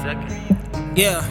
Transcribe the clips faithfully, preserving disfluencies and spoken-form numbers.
Yeah,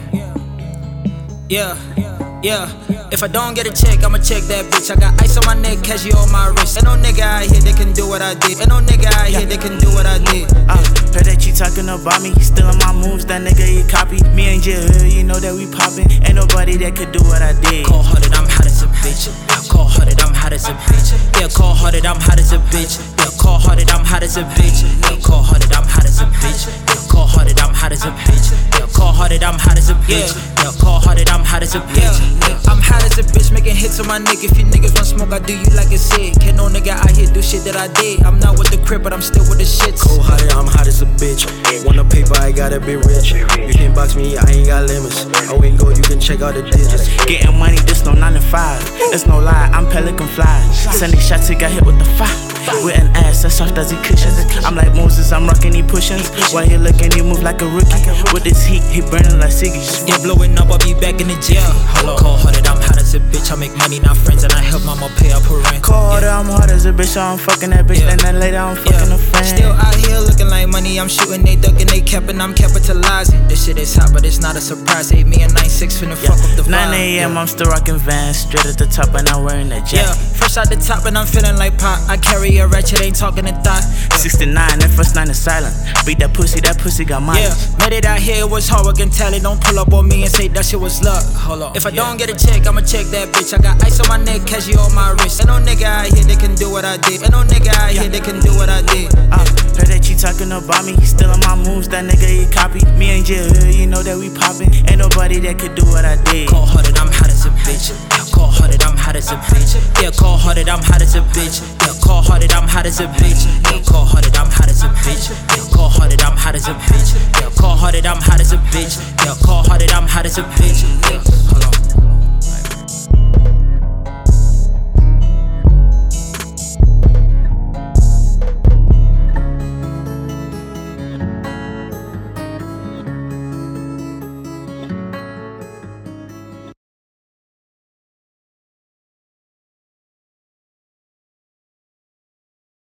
yeah, yeah. If I don't get a check, I'ma check that bitch. I got ice on my neck, cashy on my wrist. Ain't no nigga out here that can do what I did. Ain't no nigga out here that can do what I did. Uh, heard that you talking about me, stealing my moves, that nigga he copy. Me and Jill, you know that we poppin'. Ain't nobody that could do what I did. Cold hearted, I'm hot as a bitch. Cold hearted, I'm hot as a bitch. Yeah, cold hearted, I'm hot as a bitch. Yeah, cold hearted, I'm hot as a bitch. Yeah, cold hearted, I'm hot as a bitch. Yeah, cold hearted, I'm hot as a bitch. Yeah, cold hearted, I'm hot as a bitch. Yeah, cold hearted, I'm hot as a bitch. I'm hot as a bitch, making hits on my nigga. If you niggas want smoke, I do you like I said. Can't no nigga out here do shit that I did. I'm not with the crib, but I'm still with the shits. Cold hearted, I'm hot as a bitch. Want a paper, I gotta be rich. You can't box me, I ain't got limits. I ain't go, you can check out the digits. Getting money, this no nine to five. It's no lie, I'm Pelican fly. Sending shots, he got hit with the fire. With an ass as soft as he cushions. I'm like Moses, I'm rocking he pushins. While he looking, he move like a rookie. With this heat, he burning like ciggies. Yeah, blowing up, I'll be back in the jail. Cold hearted, I'm hot as a bitch. I make money, not friends, and I help mama pay up her rent. Cold, I'm hard as a bitch, so I'm fucking that bitch. Yeah. Then that later, I'm fucking Yeah. a friend. Still out here looking like money. I'm shooting, they ducking, they capping, I'm capitalizing. This shit is hot, but it's not a surprise. Eight me and nine six finna fuck up the vibe. nine a.m. I'm still rocking Vans, straight at the top, and I'm wearing that Yeah, jacket. fresh out the top, and I'm feeling like pop. I carry a ratchet, ain't talking a thought. sixty-nine, that first nine is silent. Beat that pussy, that pussy got mine. Yeah, made it out here, it was hard working talent. Don't pull up on me and say that shit was luck. Hold on. If I don't get a check, I'ma check that bitch. I got ice on my neck, cashy on my wrist. Ain't no nigga out here that can do what I did. Ain't no nigga out here that can do what I did. Uh, heard that you talking about me, stealing my moves, that nigga he copy. Me and Jill, you know that we poppin'. Ain't nobody that could do what I did. Cold hearted, I'm hot as a bitch. Yeah, cold hearted, I'm hot as a bitch. Yeah, cold hearted, I'm hot as a bitch. Yeah, cold hearted, I'm hot as a bitch. Yeah, cold hearted, I'm hot as a bitch. Yeah, cold hearted, I'm hot as a bitch. Yeah, cold hearted, I'm hot as a bitch. Yeah, cold hearted, I'm hot as a bitch. Yeah, hold on.